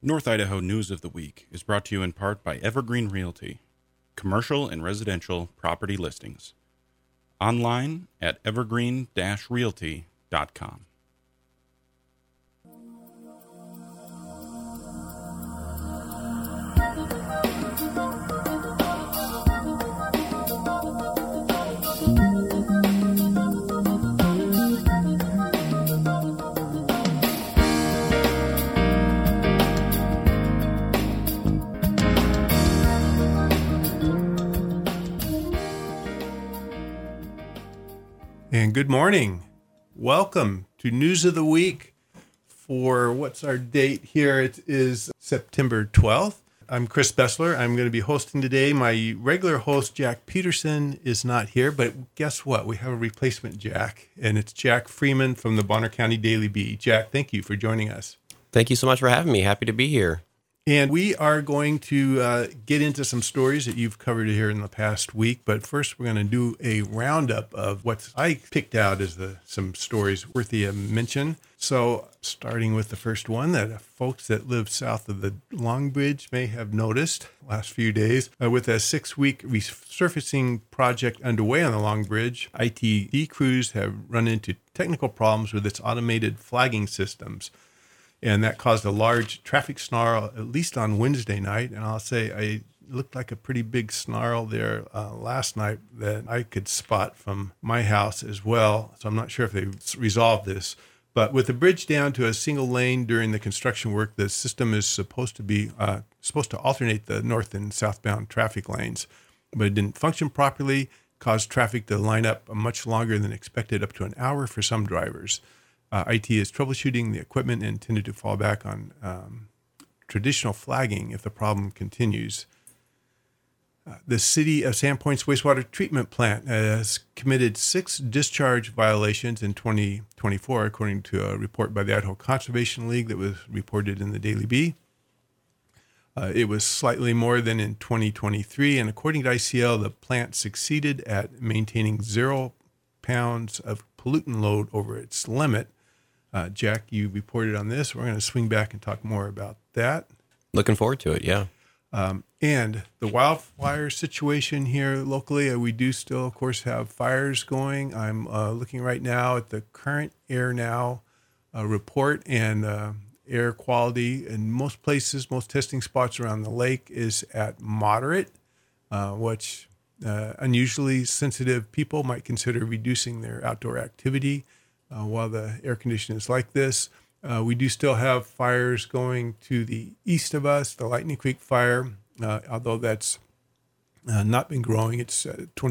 North Idaho News of the Week is brought to you in part by Evergreen Realty, commercial and residential property listings. Online at evergreen-realty.com. And good morning. Welcome to News of the Week for what's our date here? It is September 12th. I'm Chris Bessler. I'm going to be hosting today. My regular host, Jack Peterson, is not here, but guess what? We have a replacement Jack, and it's Jack Freeman from the Bonner County Daily Bee. Jack, thank you for joining us. Thank you so much for having me. Happy to be here. And we are going to get into some stories that you've covered here in the past week. But first, we're going to do a roundup of what I picked out as some stories worthy of mention. So starting with the first one that folks that live south of the Long Bridge may have noticed last few days. With a 6-week resurfacing project underway on the Long Bridge, ITD crews have run into technical problems with its automated flagging systems. And that caused a large traffic snarl, at least on Wednesday night. And I'll say I looked like a pretty big snarl there last night that I could spot from my house as well. So I'm not sure if they resolved this. But with the bridge down to a single lane during the construction work, the system is supposed to alternate the north and southbound traffic lanes. But it didn't function properly, caused traffic to line up much longer than expected, up to an hour for some drivers. IT is troubleshooting the equipment and intended to fall back on traditional flagging if the problem continues. The City of Sandpoint's wastewater treatment plant has committed 6 discharge violations in 2024, according to a report by the Idaho Conservation League that was reported in the Daily Bee. It was slightly more than in 2023, and according to ICL, the plant succeeded at maintaining 0 pounds of pollutant load over its limit. Jack, you reported on this. We're going to swing back and talk more about that. Looking forward to it, yeah. And the wildfire situation here locally, we do still, of course, have fires going. I'm looking right now at the current Air Now report, and air quality in most places, most testing spots around the lake is at moderate, which unusually sensitive people might consider reducing their outdoor activity. While the air condition is like this, we do still have fires going to the east of us, the Lightning Creek fire, although that's not been growing. It's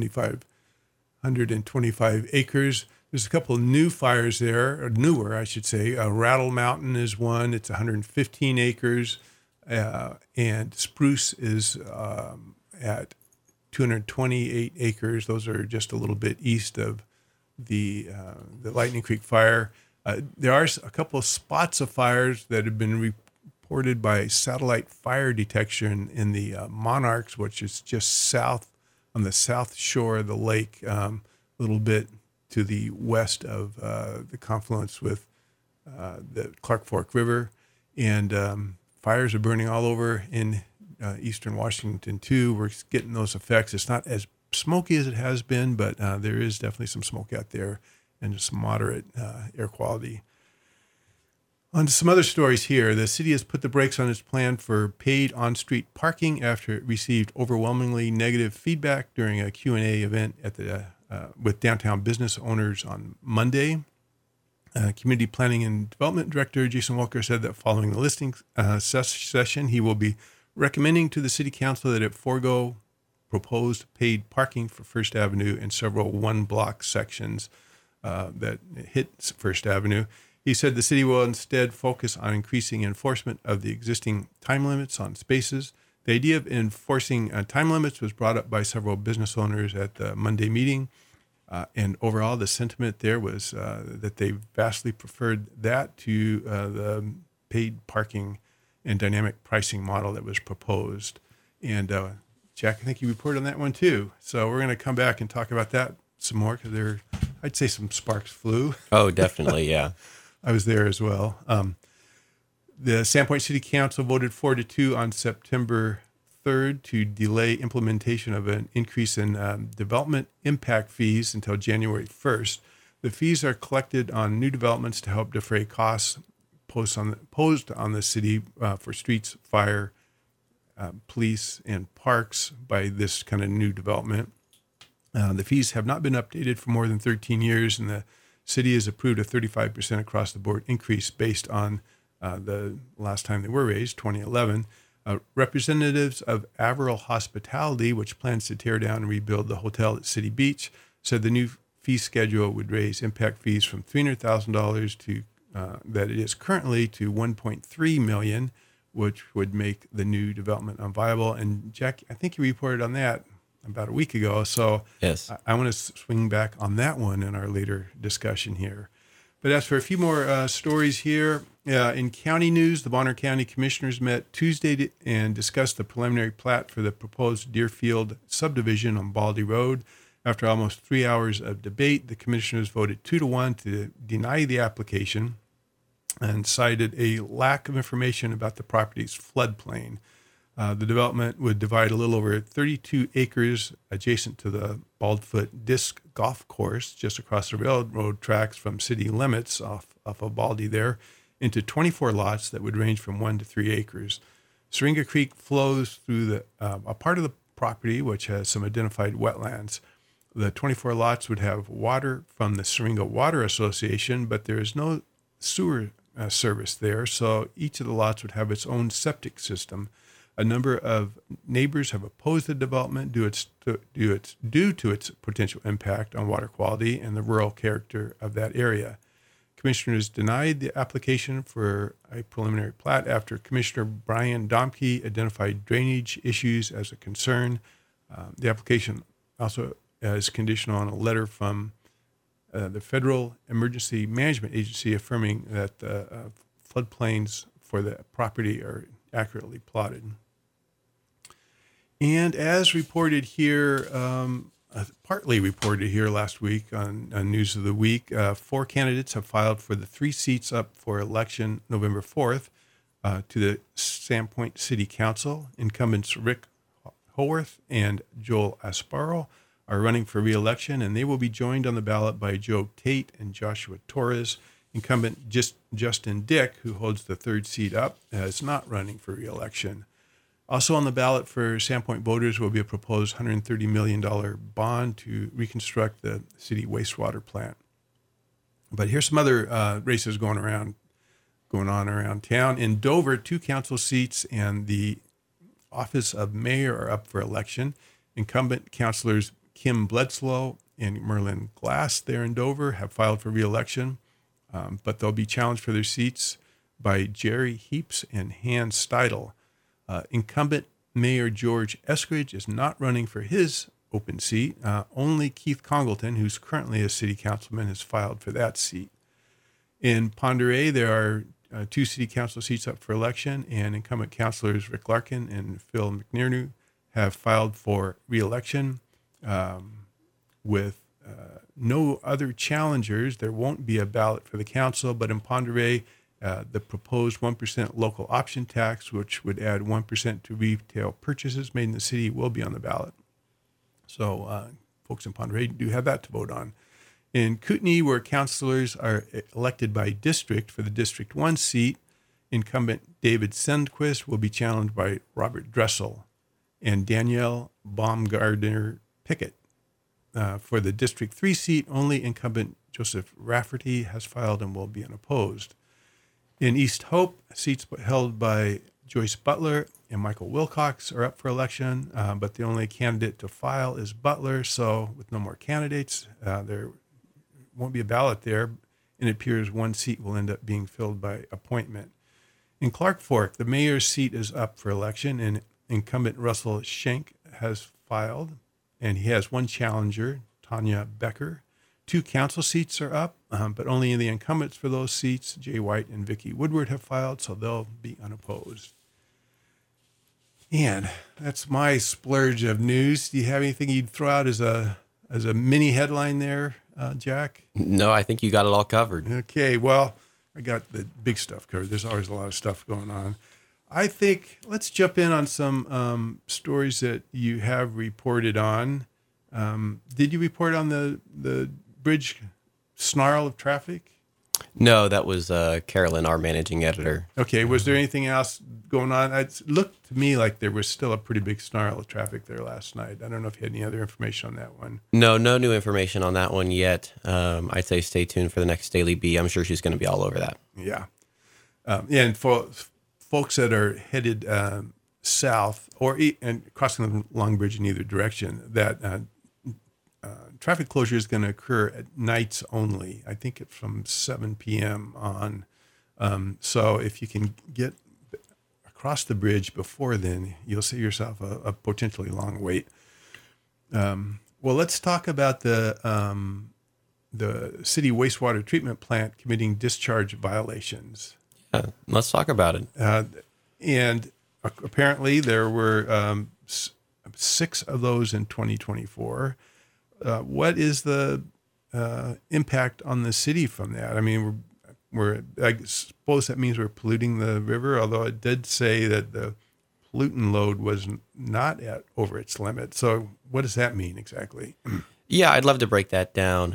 2,525 acres. There's a couple of new fires there, or newer, I should say. Rattle Mountain is one. It's 115 acres. And Spruce is at 228 acres. Those are just a little bit east of the Lightning Creek fire. There are a couple of spots of fires that have been reported by satellite fire detection in the Monarchs, which is just south on the south shore of the lake, a little bit to the west of the confluence with the Clark Fork River. And fires are burning all over in eastern Washington, too. We're getting those effects. It's not as smoky as it has been, but there is definitely some smoke out there and some moderate air quality. On to some other stories here. The city has put the brakes on its plan for paid on-street parking after it received overwhelmingly negative feedback during a Q&A event at with downtown business owners on Monday. Community Planning and Development Director Jason Walker said that following the listing session, he will be recommending to the City Council that it forego proposed paid parking for First Avenue and several one-block sections that hit First Avenue. He said the city will instead focus on increasing enforcement of the existing time limits on spaces. The idea of enforcing time limits was brought up by several business owners at the Monday meeting. And overall, the sentiment there was that they vastly preferred that to the paid parking and dynamic pricing model that was proposed. And Jack, I think you reported on that one too. So we're going to come back and talk about that some more because I'd say some sparks flew. Oh, definitely, yeah. I was there as well. The Sandpoint City Council voted 4-2 on September 3rd to delay implementation of an increase in development impact fees until January 1st. The fees are collected on new developments to help defray costs posed on the city for streets, fire, police, and parks by this kind of new development. The fees have not been updated for more than 13 years, and the city has approved a 35% across the board increase based on the last time they were raised, 2011. Representatives of Averill Hospitality, which plans to tear down and rebuild the hotel at City Beach, said the new fee schedule would raise impact fees from $300,000 to that it is currently to $1.3 million, which would make the new development unviable. And Jack, I think you reported on that about a week ago. So Yes. I want to swing back on that one in our later discussion here. But as for a few more stories here, in county news, the Bonner County Commissioners met Tuesday and discussed the preliminary plat for the proposed Deerfield subdivision on Baldy Road. After almost 3 hours of debate, the commissioners voted 2-1 to deny the application and cited a lack of information about the property's floodplain. The development would divide a little over 32 acres adjacent to the Baldfoot Disc Golf Course, just across the railroad tracks from city limits off of Baldy there, into 24 lots that would range from 1 to 3 acres. Syringa Creek flows through a part of the property which has some identified wetlands. The 24 lots would have water from the Syringa Water Association, but there is no sewer service there, so each of the lots would have its own septic system. A number of neighbors have opposed the development due to its potential impact on water quality and the rural character of that area. Commissioners denied the application for a preliminary plat after Commissioner Brian Domke identified drainage issues as a concern. The application also is conditional on a letter from the Federal Emergency Management Agency affirming that the floodplains for the property are accurately plotted. And as reported here, partly reported here last week on News of the Week, 4 candidates have filed for the 3 seats up for election November 4th to the Sandpoint City Council. Incumbents Rick Howarth and Joel Asparo are running for re-election, and they will be joined on the ballot by Joe Tate and Joshua Torres. Incumbent Justin Dick, who holds the 3rd seat up, is not running for re-election. Also on the ballot for Sandpoint voters will be a proposed $130 million bond to reconstruct the city wastewater plant. But here's some other races going on around town. In Dover, 2 council seats and the office of mayor are up for election. Incumbent councilors Kim Bledsoe and Merlin Glass there in Dover have filed for re-election, but they'll be challenged for their seats by Jerry Heaps and Han Steidel. Incumbent Mayor George Eskridge is not running for his open seat. Only Keith Congleton, who's currently a city councilman, has filed for that seat. In Ponderay, there are 2 city council seats up for election, and incumbent councilors Rick Larkin and Phil McNiernew have filed for re-election. With no other challengers, there won't be a ballot for the council, but in Ponderay, the proposed 1% local option tax, which would add 1% to retail purchases made in the city, will be on the ballot. So folks in Ponderay do have that to vote on. In Kootenai, where councilors are elected by district for the District 1 seat, incumbent David Sundquist will be challenged by Robert Dressel and Danielle Baumgardner Pickett. For the District 3 seat, only incumbent Joseph Rafferty has filed and will be unopposed. In East Hope, seats held by Joyce Butler and Michael Wilcox are up for election, but the only candidate to file is Butler, so with no more candidates, there won't be a ballot there, and it appears 1 seat will end up being filled by appointment. In Clark Fork, the mayor's seat is up for election, and incumbent Russell Schenk has filed, and he has 1 challenger, Tanya Becker. 2 council seats are up, but only the incumbents for those seats, Jay White and Vicki Woodward, have filed, so they'll be unopposed. And that's my splurge of news. Do you have anything you'd throw out as a mini headline there, Jack? No, I think you got it all covered. Okay, well, I got the big stuff covered. There's always a lot of stuff going on. I think let's jump in on some stories that you have reported on. Did you report on the bridge snarl of traffic? No, that was Carolyn, our managing editor. Okay. Was there anything else going on? It looked to me like there was still a pretty big snarl of traffic there last night. I don't know if you had any other information on that one. No new information on that one yet. I'd say stay tuned for the next Daily Bee. I'm sure she's going to be all over that. Yeah. And for folks that are headed south and crossing the Long Bridge in either direction, that traffic closure is going to occur at nights only. I think it's from 7 p.m. on. So if you can get across the bridge before then, you'll save yourself a potentially long wait. Well, let's talk about the city wastewater treatment plant committing discharge violations. Yeah, let's talk about it. And apparently there were 6 of those in 2024. What is the impact on the city from that? I mean, I suppose that means we're polluting the river, although it did say that the pollutant load was not over its limit. So what does that mean exactly? Yeah, I'd love to break that down.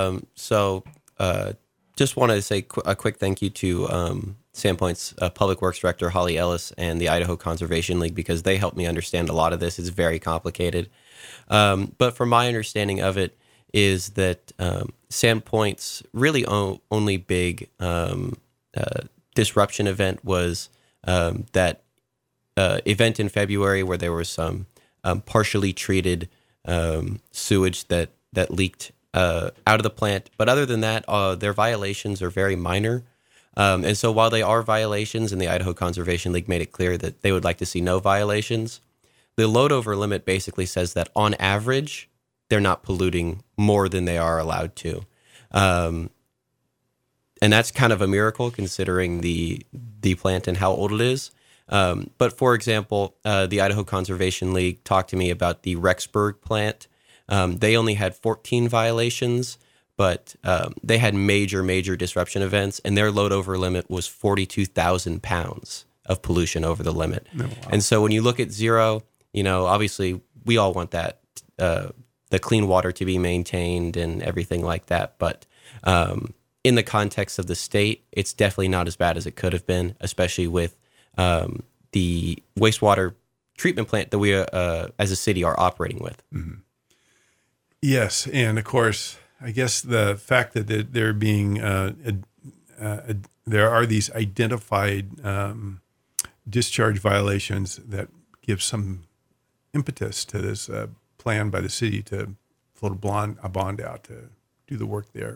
Just wanted to say a quick thank you to Sandpoint's Public Works Director, Holly Ellis, and the Idaho Conservation League, because they helped me understand a lot of this. It's very complicated. But from my understanding of it is that Sandpoint's really only big disruption event was that event in February where there was some partially treated sewage that leaked out of the plant. But other than that, their violations are very minor. And so while they are violations, and the Idaho Conservation League made it clear that they would like to see no violations, the load over limit basically says that on average, they're not polluting more than they are allowed to. And that's kind of a miracle considering the plant and how old it is. But for example, the Idaho Conservation League talked to me about the Rexburg plant. They only had 14 violations, but they had major disruption events, and their load over limit was 42,000 pounds of pollution over the limit. Oh, wow. And so when you look at zero, obviously we all want that, the clean water to be maintained and everything like that. But in the context of the state, it's definitely not as bad as it could have been, especially with the wastewater treatment plant that we as a city are operating with. Mm-hmm. Yes. And of course, I guess the fact that there being there are these identified discharge violations that give some impetus to this plan by the city to float a bond out to do the work there.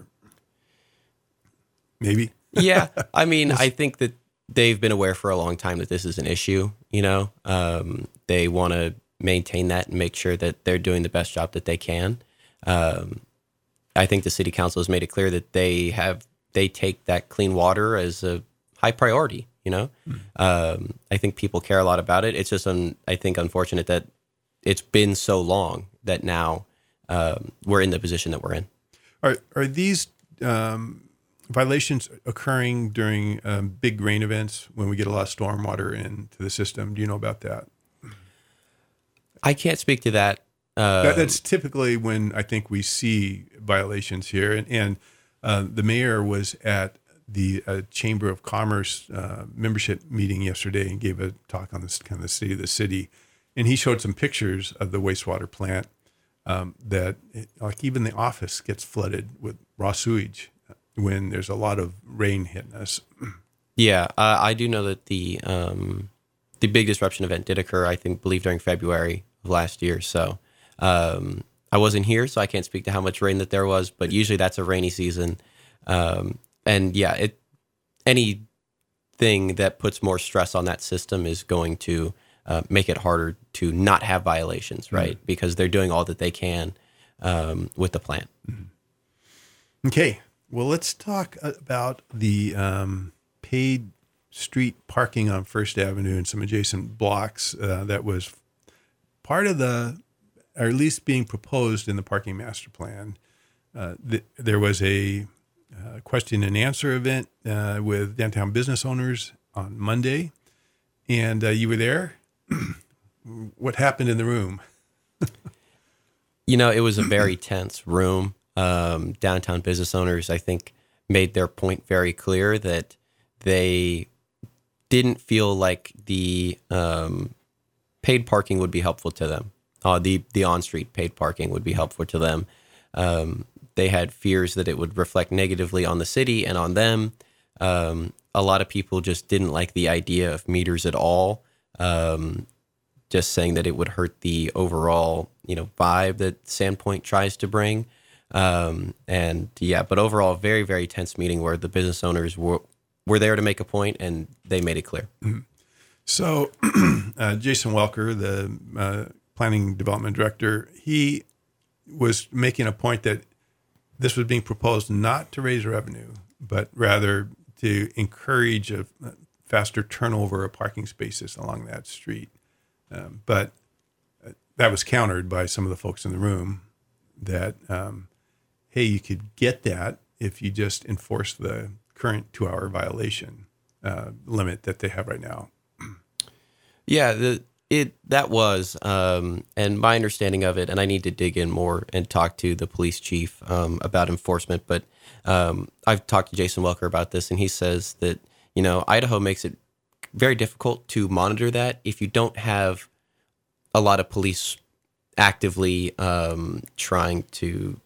Maybe. Yeah. I mean, I think that they've been aware for a long time that this is an issue, They want to maintain that and make sure that they're doing the best job that they can. I think the city council has made it clear that they take that clean water as a high priority, I think people care a lot about it. It's just, I think, unfortunate that it's been so long that now we're in the position that we're in. Are these violations occurring during big rain events when we get a lot of storm water into the system? Do you know about that? I can't speak to that. That's typically when I think we see violations here. And the mayor was at the Chamber of Commerce membership meeting yesterday and gave a talk on this kind of the state of the city. And he showed some pictures of the wastewater plant that even the office gets flooded with raw sewage when there's a lot of rain hitting us. Yeah, I do know that the big disruption event did occur, I believe during February of last year. So I wasn't here, so I can't speak to how much rain that there was, but usually that's a rainy season. And yeah, anything that puts more stress on that system is going to make it harder to not have violations, right? Mm-hmm. Because they're doing all that they can with the plant. Mm-hmm. Okay. Well, let's talk about the paid street parking on First Avenue and some adjacent blocks that was part of or at least being proposed in the parking master plan. There was a question and answer event with downtown business owners on Monday, and you were there. What happened in the room? It was a very tense room. Downtown business owners, I think, made their point very clear that they didn't feel like the paid parking would be helpful to them. The on-street paid parking would be helpful to them. They had fears that it would reflect negatively on the city and on them. A lot of people just didn't like the idea of meters at all, just saying that it would hurt the overall, vibe that Sandpoint tries to bring. But overall, a very, very tense meeting where the business owners were there to make a point, and they made it clear. Mm-hmm. So Jason Welker, the planning development director, he was making a point that this was being proposed not to raise revenue, but rather to encourage a faster turnover of parking spaces along that street. But that was countered by some of the folks in the room that, hey, you could get that if you just enforce the current 2-hour violation limit that they have right now. Yeah, that was, and my understanding of it, and I need to dig in more and talk to the police chief about enforcement, but I've talked to Jason Welker about this, and he says that, Idaho makes it very difficult to monitor that if you don't have a lot of police actively trying to,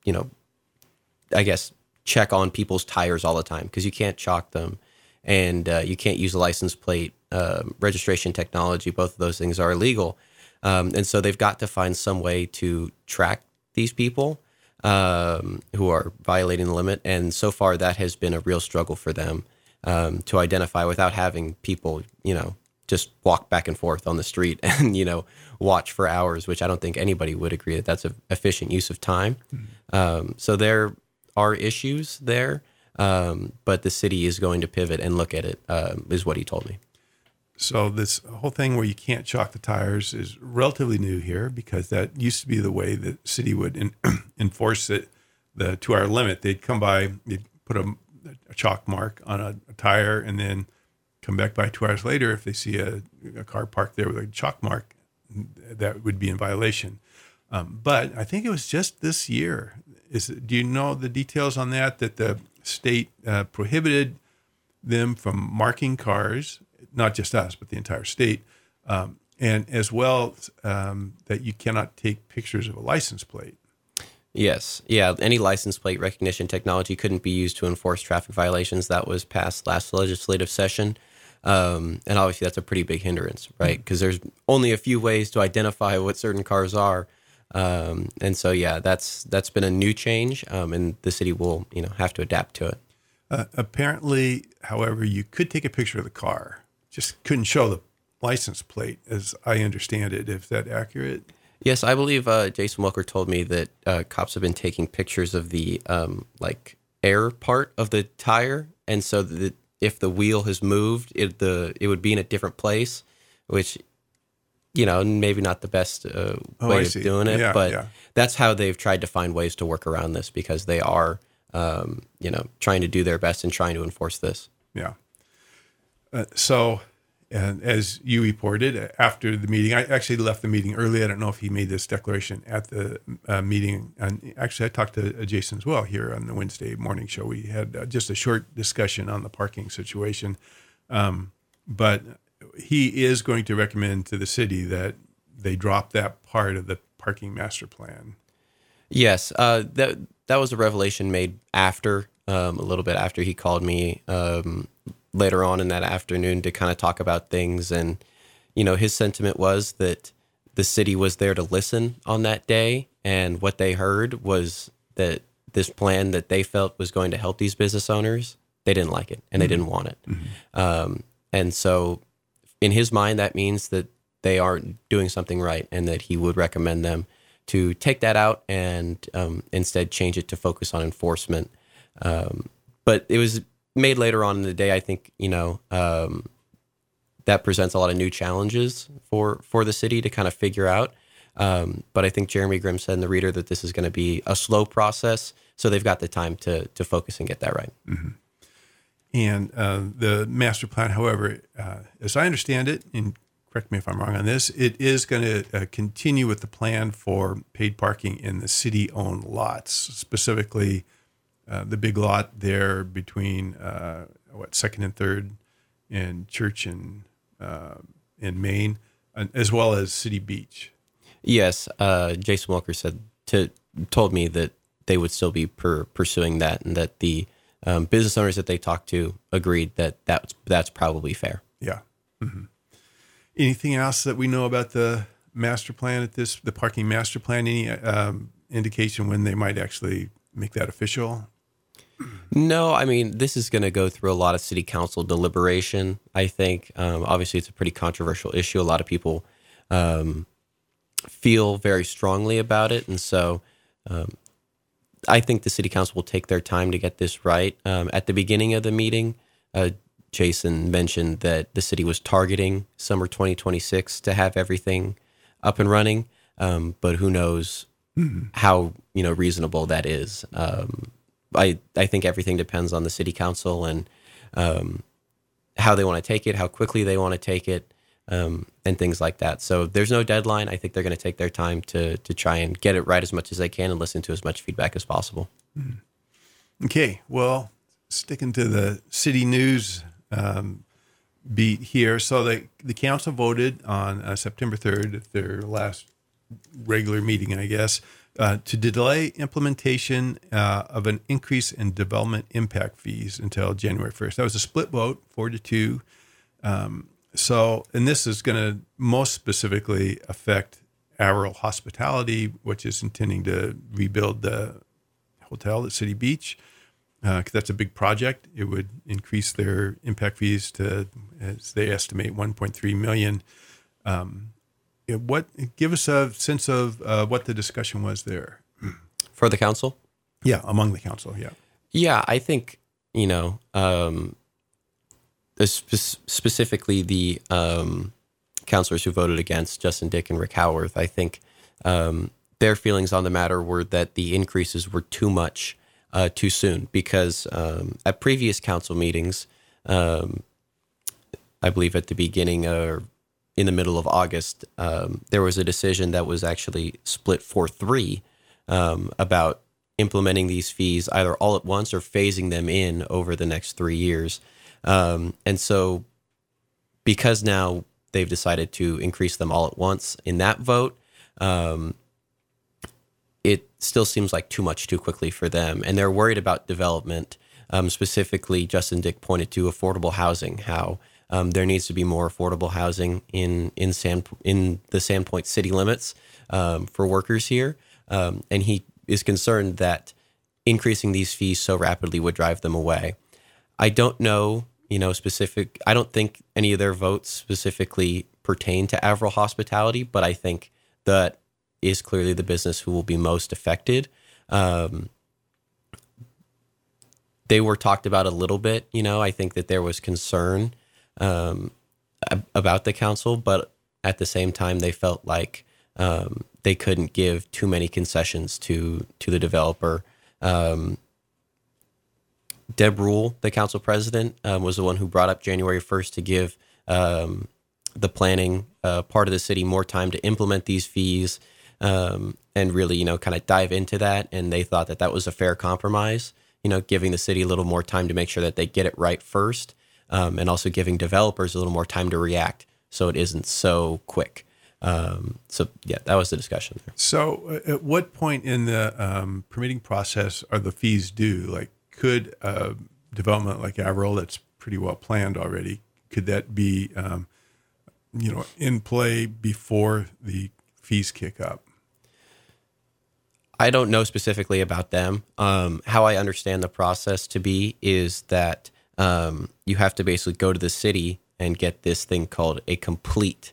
I guess, check on people's tires all the time, because you can't chalk them, and you can't use a license plate registration technology. Both of those things are illegal. And so they've got to find some way to track these people who are violating the limit. And so far, that has been a real struggle for them to identify without having people, just walk back and forth on the street and, watch for hours, which I don't think anybody would agree that that's an efficient use of time. Mm-hmm. So there are issues there, but the city is going to pivot and look at it, is what he told me. So this whole thing where you can't chalk the tires is relatively new here, because that used to be the way the city would enforce it, the 2-hour limit. They'd come by, they'd put a chalk mark on a tire, and then come back by 2 hours later. If they see a car parked there with a chalk mark, that would be in violation. But I think it was just this year. Do you know the details on that the state prohibited them from marking cars, not just us, but the entire state, and as well that you cannot take pictures of a license plate? Yes. Yeah. Any license plate recognition technology couldn't be used to enforce traffic violations. That was passed last legislative session. And obviously that's a pretty big hindrance, right? Because there's only a few ways to identify what certain cars are. And so, yeah, that's been a new change, and the city will, have to adapt to it. Apparently, however, you could take a picture of the car, just couldn't show the license plate, as I understand it. Is that accurate? Yes, I believe Jason Welker told me that cops have been taking pictures of the air part of the tire, and so that if the wheel has moved, it would be in a different place, which, maybe not the best way of doing it, but that's how they've tried to find ways to work around this, because they are, trying to do their best and trying to enforce this. Yeah. So, and as you reported after the meeting, I actually left the meeting early. I don't know if he made this declaration at the meeting. And actually, I talked to Jason as well here on the Wednesday morning show. We had just a short discussion on the parking situation. But he is going to recommend to the city that they drop that part of the parking master plan. Yes, that was a revelation made after, a little bit after he called me later on in that afternoon to kind of talk about things. And, his sentiment was that the city was there to listen on that day. And what they heard was that this plan that they felt was going to help these business owners, they didn't like it and they didn't want it. Mm-hmm. And so in his mind, that means that they aren't doing something right, and that he would recommend them to take that out and instead change it to focus on enforcement. But it was made later on in the day. I think, that presents a lot of new challenges for the city to kind of figure out. But I think Jeremy Grimm said in the Reader that this is going to be a slow process, so they've got the time to focus and get that right. And the master plan, however, as I understand it, and correct me if I'm wrong on this, it is going to continue with the plan for paid parking in the city-owned lots, specifically the big lot there between 2nd and 3rd and Church and Main, as well as City Beach. Yes, Jason Welker told me that they would still be pursuing that, and that the business owners that they talked to agreed that that's probably fair. Yeah. Mm-hmm. Anything else that we know about the master plan the parking master plan? Any indication when they might actually make that official? No, I mean, this is going to go through a lot of city council deliberation, I think. Obviously, it's a pretty controversial issue. A lot of people feel very strongly about it. And so I think the city council will take their time to get this right. At the beginning of the meeting, Jason mentioned that the city was targeting summer 2026 to have everything up and running. But who knows how reasonable that is. I think everything depends on the city council and how they want to take it, how quickly they want to take it, and things like that. So there's no deadline. I think they're going to take their time to try and get it right as much as they can and listen to as much feedback as possible. Okay, well, sticking to the city news beat here. So the council voted on September 3rd, their last regular meeting, I guess, to delay implementation of an increase in development impact fees until January 1st. That was a split vote, 4-2. And this is going to most specifically affect Averill Hospitality, which is intending to rebuild the hotel at City Beach. Because that's a big project. It would increase their impact fees to, as they estimate, $1.3 million. Give us a sense of what the discussion was there For the council? Yeah, among the council. Yeah. Yeah, I think specifically the councilors who voted against, Justin Dick and Rick Howarth. I think their feelings on the matter were that the increases were too much too soon, because at previous council meetings, I believe at the beginning or in the middle of August, there was a decision that was actually split 4-3 about implementing these fees either all at once or phasing them in over the next 3 years. And so because now they've decided to increase them all at once in that vote, it still seems like too much too quickly for them. And they're worried about development. Specifically, Justin Dick pointed to affordable housing, how there needs to be more affordable housing in the Sandpoint city limits for workers here. And he is concerned that increasing these fees so rapidly would drive them away. I don't know, I don't think any of their votes specifically pertain to Averill Hospitality, but I think that is clearly the business who will be most affected. They were talked about a little bit, I think that there was concern about the council, but at the same time, they felt like they couldn't give too many concessions to the developer. Deb Rule, the council president, was the one who brought up January 1st to give the planning part of the city more time to implement these fees and really, kind of dive into that. And they thought that was a fair compromise, giving the city a little more time to make sure that they get it right first, and also giving developers a little more time to react so it isn't so quick. That was the discussion there. So at what point in the permitting process are the fees due? Like, could a development like Averill that's pretty well planned already, could that be, in play before the fees kick up? I don't know specifically about them. How I understand the process to be is that you have to basically go to the city and get this thing called a complete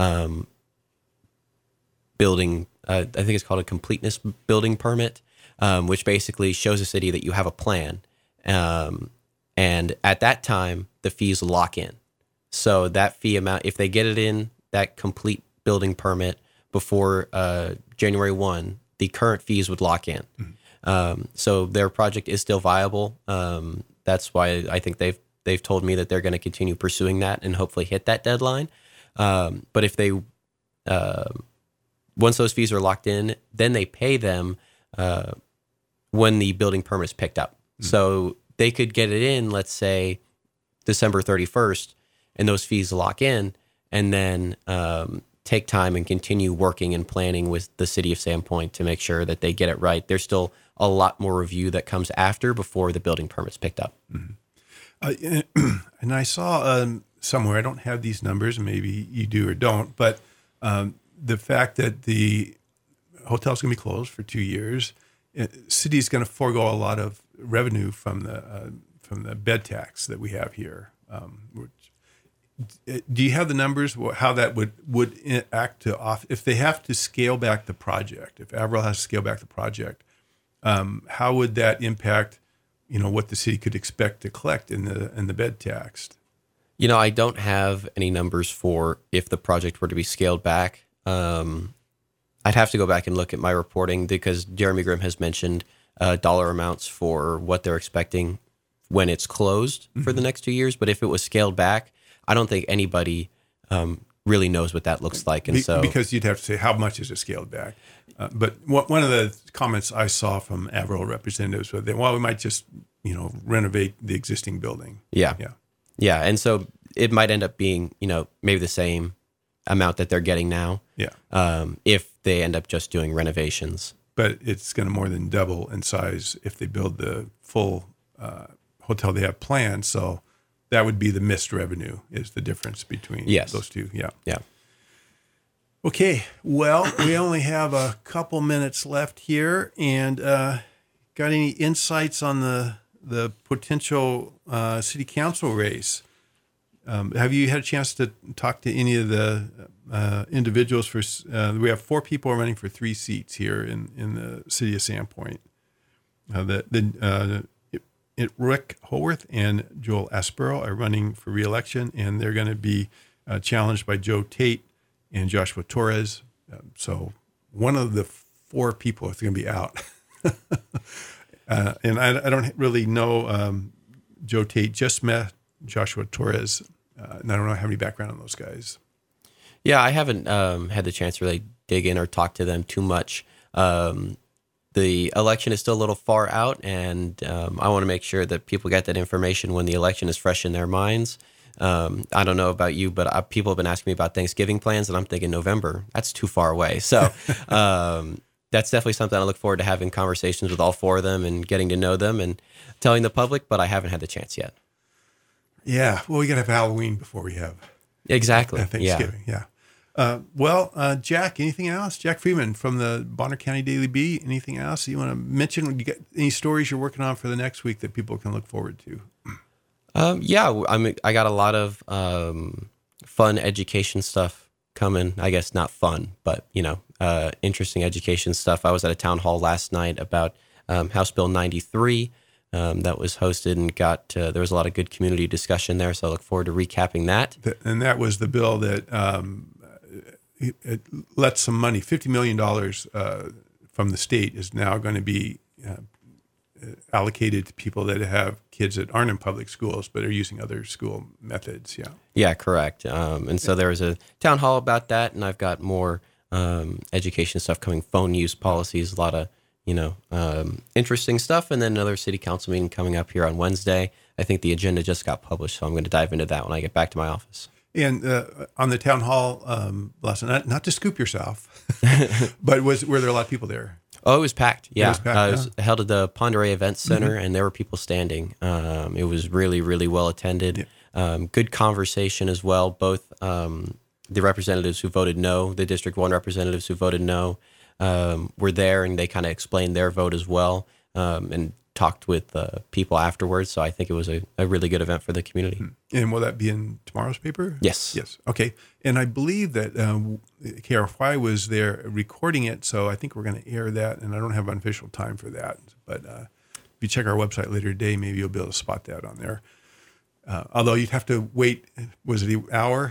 building. I think it's called a completeness building permit, which basically shows the city that you have a plan. And at that time, the fees lock in. So that fee amount, if they get it in, that complete building permit before January 1, the current fees would lock in. So their project is still viable. That's why I think they've told me that they're going to continue pursuing that and hopefully hit that deadline. But if they once those fees are locked in, then they pay them when the building permit is picked up. So they could get it in, let's say, December 31st, and those fees lock in, and then take time and continue working and planning with the city of Sandpoint to make sure that they get it right. There's still a lot more review that comes after before the building permit's picked up. And I saw somewhere, I don't have these numbers, maybe you do or don't, but the fact that the hotel's going to be closed for 2 years, city's going to forego a lot of revenue from the bed tax that we have here. Do you have the numbers, how that would act if they have to scale back the project, if Averill has to scale back the project, how would that impact, what the city could expect to collect in the bed tax? I don't have any numbers for if the project were to be scaled back. I'd have to go back and look at my reporting because Jeremy Grimm has mentioned dollar amounts for what they're expecting when it's closed for the next 2 years. But if it was scaled back, I don't think anybody really knows what that looks like. And so, because you'd have to say, how much is it scaled back? But one of the comments I saw from Averill representatives was that, we might just, renovate the existing building. Yeah. And so it might end up being, maybe the same amount that they're getting now. Yeah. If they end up just doing renovations. But it's going to more than double in size if they build the full hotel they have planned. So that would be the missed revenue is the difference between those two. Yeah. Yeah. Okay. Well, we only have a couple minutes left here. And got any insights on the potential city council race? Have you had a chance to talk to any of the individuals for? We have 4 people running for 3 seats here in the city of Sandpoint. Rick Howarth and Joel Aspero are running for re-election, and they're going to be challenged by Joe Tate and Joshua Torres. So one of the 4 people is going to be out. And I don't really know Joe Tate. Just met Joshua Torres, and I don't know how any background on those guys. Yeah, I haven't had the chance to really dig in or talk to them too much. The election is still a little far out, and I want to make sure that people get that information when the election is fresh in their minds. I don't know about you, but people have been asking me about Thanksgiving plans, and I'm thinking November. That's too far away. So that's definitely something I look forward to having conversations with all 4 of them and getting to know them and telling the public, but I haven't had the chance yet. Yeah, well, we got to have Halloween before we have Thanksgiving. Yeah. Jack, anything else? Jack Freeman from the Bonner County Daily Bee. Anything else you want to mention? You got any stories you're working on for the next week that people can look forward to? I got a lot of fun education stuff coming. I guess not fun, but interesting education stuff. I was at a town hall last night about House Bill 93. That was hosted and there was a lot of good community discussion there. So I look forward to recapping that. And that was the bill that it let some money, $50 million from the state is now going to be allocated to people that have kids that aren't in public schools but are using other school methods. Yeah. Yeah, correct. And so there was a town hall about that, and I've got more education stuff coming, phone use policies, a lot of interesting stuff, and then another city council meeting coming up here on Wednesday. I think the agenda just got published, so I'm going to dive into that when I get back to my office. And on the town hall lesson, not to scoop yourself, but were there a lot of people there? Oh, it was packed. Yeah, it was held at the Ponderay Events Center, and there were people standing. It was really, really well attended. Yeah. Good conversation as well. Both the representatives who voted no, the District 1 representatives who voted no, were there, and they kind of explained their vote as well, and talked with people afterwards. So I think it was a really good event for the community. And will that be in tomorrow's paper? Yes. Okay. And I believe that KRFY was there recording it, so I think we're going to air that, and I don't have an official time for that. But if you check our website later today, maybe you'll be able to spot that on there. Although you'd have to wait, was it an hour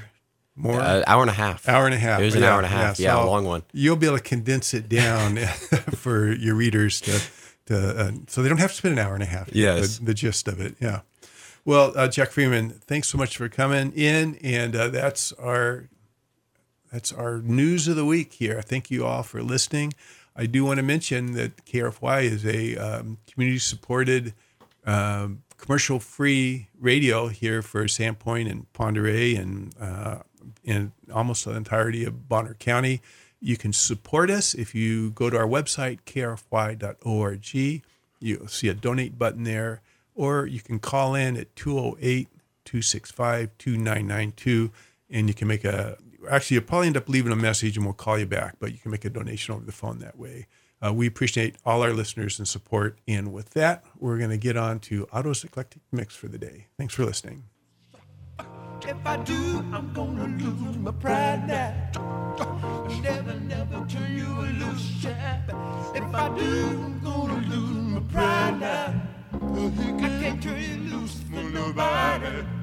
More? Hour and a half. Hour and a half. It was an hour and a half. Yeah, so a long one. You'll be able to condense it down for your readers so they don't have to spend an hour and a half. Yes. The gist of it. Yeah. Well, Jack Freeman, thanks so much for coming in, and that's our news of the week here. Thank you all for listening. I do want to mention that KRFY is a community-supported, commercial-free radio here for Sandpoint and Pend Oreille and in almost the entirety of Bonner County. You can support us if you go to our website, krfy.org. You'll see a donate button there, or you can call in at 208-265-2992, and you can make actually, you'll probably end up leaving a message and we'll call you back, but you can make a donation over the phone that way. We appreciate all our listeners and support. And with that, we're going to get on to Otto's Eclectic Mix for the day. Thanks for listening. If I do, I'm gonna lose my pride now. Never turn you loose, chap. If I do, I'm gonna lose my pride now. I can't turn you loose for nobody.